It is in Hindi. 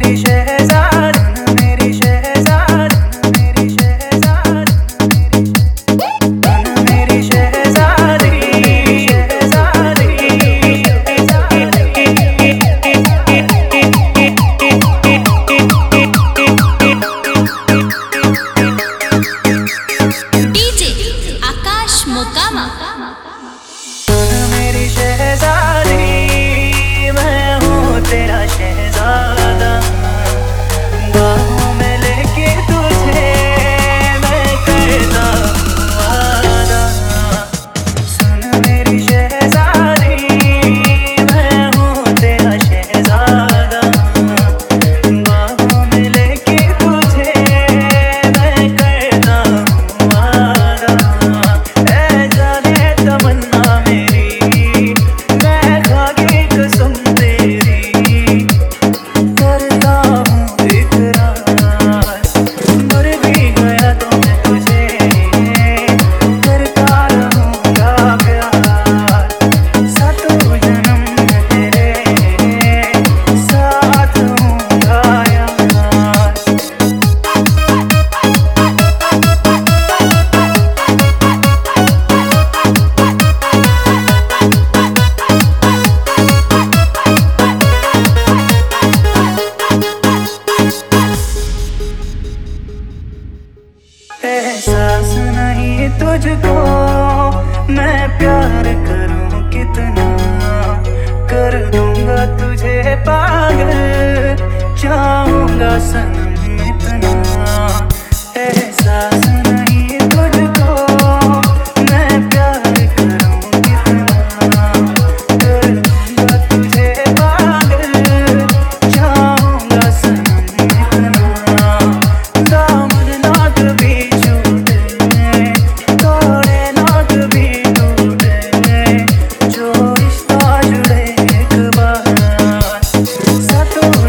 एहसास नहीं तुझको मैं प्यार करूं कितना, कर दूंगा तुझे पागल, चाहूंगा सनम इतना। एहसास नहीं तुझको मैं प्यार करूं कितना, कर दूंगा तुझे पागल, चाहूंगा सनम इतना। दामन ना कभी छूटे, तोड़े ना कभी टूटे, जो रिश्ता जुड़े एक बार, सातों